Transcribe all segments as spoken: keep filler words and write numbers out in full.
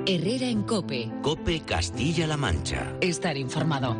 Herrera en COPE. COPE Castilla-La Mancha. Estar informado.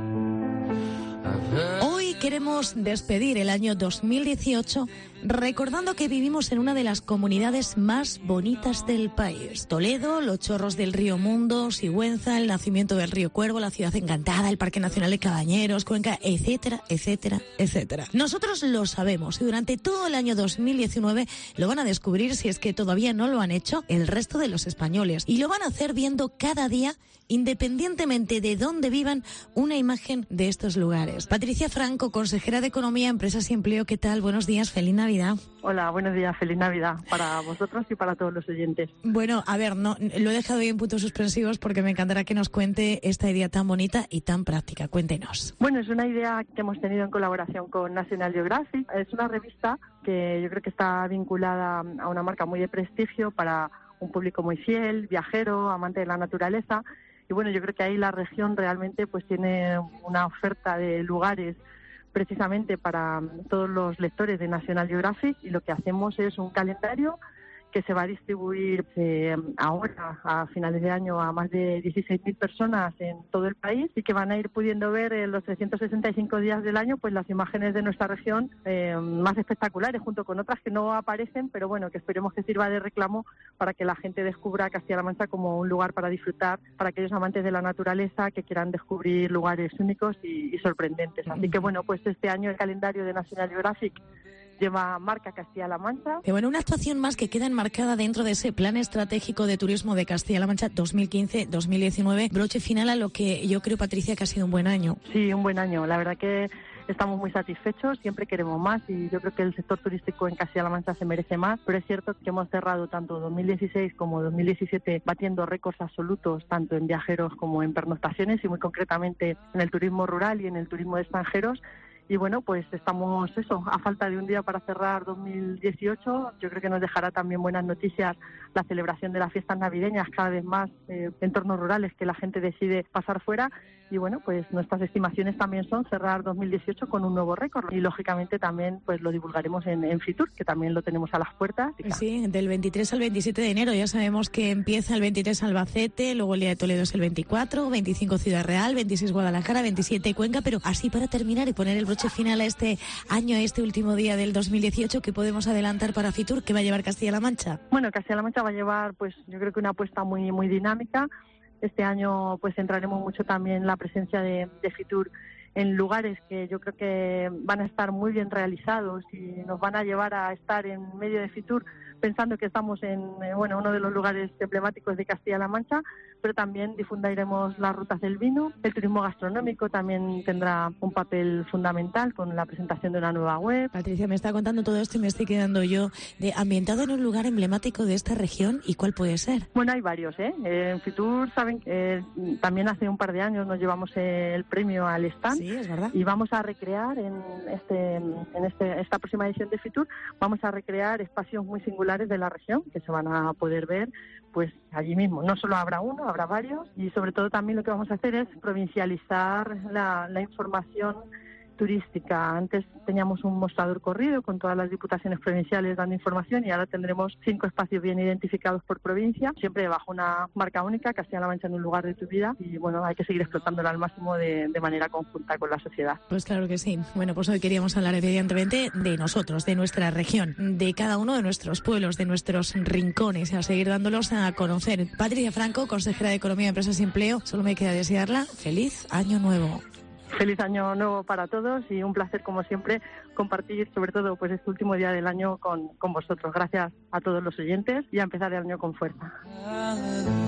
Hoy queremos despedir el año dos mil dieciocho recordando que vivimos en una de las comunidades más bonitas del país. Toledo, los chorros del río Mundo, Sigüenza, el nacimiento del río Cuervo, la ciudad encantada, el Parque Nacional de Cabañeros, Cuenca, etcétera, etcétera, etcétera. Nosotros lo sabemos y durante todo el año dos mil diecinueve lo van a descubrir, si es que todavía no lo han hecho, el resto de los españoles. Y lo van a hacer viendo cada día, independientemente de dónde vivan, una imagen de estos lugares. Patricia Franco, consejera de Economía, Empresas y Empleo, ¿qué tal? Buenos días, feliz Navidad. Hola, buenos días, feliz Navidad para vosotros y para todos los oyentes. Bueno, a ver, no lo he dejado ahí en puntos suspensivos porque me encantará que nos cuente esta idea tan bonita y tan práctica. Cuéntenos. Bueno, es una idea que hemos tenido en colaboración con National Geographic. Es una revista que yo creo que está vinculada a una marca muy de prestigio para un público muy fiel, viajero, amante de la naturaleza. Y bueno, yo creo que ahí la región realmente pues tiene una oferta de lugares precisamente para todos los lectores de National Geographic, y lo que hacemos es un calendario que se va a distribuir eh, ahora, a finales de año, a más de dieciséis mil personas en todo el país, y que van a ir pudiendo ver en los trescientos sesenta y cinco días del año pues las imágenes de nuestra región eh, más espectaculares, junto con otras que no aparecen, pero bueno, que esperemos que sirva de reclamo para que la gente descubra Castilla-La Mancha como un lugar para disfrutar, para aquellos amantes de la naturaleza que quieran descubrir lugares únicos y, y sorprendentes. Así que bueno, pues este año el calendario de National Geographic lleva marca Castilla-La Mancha. Y bueno, una actuación más que queda enmarcada dentro de ese Plan Estratégico de Turismo de Castilla-La Mancha dos mil quince dos mil diecinueve, broche final a lo que yo creo, Patricia, que ha sido un buen año. Sí, un buen año. La verdad que estamos muy satisfechos, siempre queremos más y yo creo que el sector turístico en Castilla-La Mancha se merece más, pero es cierto que hemos cerrado tanto dos mil dieciséis como dos mil diecisiete batiendo récords absolutos, tanto en viajeros como en pernoctaciones y muy concretamente en el turismo rural y en el turismo de extranjeros. Y bueno, pues estamos eso, a falta de un día para cerrar dos mil dieciocho. Yo creo que nos dejará también buenas noticias la celebración de las fiestas navideñas, cada vez más eh, entornos rurales que la gente decide pasar fuera. Y bueno, pues nuestras estimaciones también son cerrar dos mil dieciocho con un nuevo récord. Y lógicamente también pues lo divulgaremos en, en Fitur, que también lo tenemos a las puertas. Sí, del veintitrés al veintisiete de enero. Ya sabemos que empieza el veintitrés Albacete, luego el día de Toledo es el veinticuatro, veinticinco Ciudad Real, veintiséis Guadalajara, veintisiete Cuenca. Pero así, para terminar y poner el broche final a este año, a este último día del dos mil dieciocho, ¿qué podemos adelantar para Fitur? ¿Qué va a llevar Castilla-La Mancha? Bueno, Castilla-La Mancha va a llevar, pues yo creo que una apuesta muy muy dinámica. Este año pues centraremos mucho también la presencia de, de Fitur en lugares que yo creo que van a estar muy bien realizados y nos van a llevar a estar en medio de Fitur pensando que estamos en bueno uno de los lugares emblemáticos de Castilla-La Mancha, pero también difundiremos las rutas del vino. El turismo gastronómico también tendrá un papel fundamental con la presentación de una nueva web. Patricia, me está contando todo esto y me estoy quedando yo de ambientado en un lugar emblemático de esta región. ¿Y cuál puede ser? Bueno, hay varios, ¿eh? En Fitur saben que eh, también hace un par de años nos llevamos el premio al stand. Sí, es verdad. Y vamos a recrear en este en este esta próxima edición de Fitur, vamos a recrear espacios muy singulares de la región que se van a poder ver pues allí mismo. No solo habrá uno, habrá varios, y sobre todo también lo que vamos a hacer es provincializar la, la información turística. Antes teníamos un mostrador corrido con todas las diputaciones provinciales dando información, y ahora tendremos cinco espacios bien identificados por provincia, siempre bajo una marca única, Castilla-La Mancha en un lugar de tu vida, y bueno, hay que seguir explotándola al máximo de, de manera conjunta con la sociedad. Pues claro que sí. Bueno, pues hoy queríamos hablar evidentemente de nosotros, de nuestra región, de cada uno de nuestros pueblos, de nuestros rincones, a seguir dándolos a conocer. Patricia Franco, consejera de Economía, Empresas y Empleo, solo me queda desearla feliz año nuevo. Feliz año nuevo para todos y un placer, como siempre, compartir sobre todo pues este último día del año con, con vosotros. Gracias a todos los oyentes y a empezar el año con fuerza.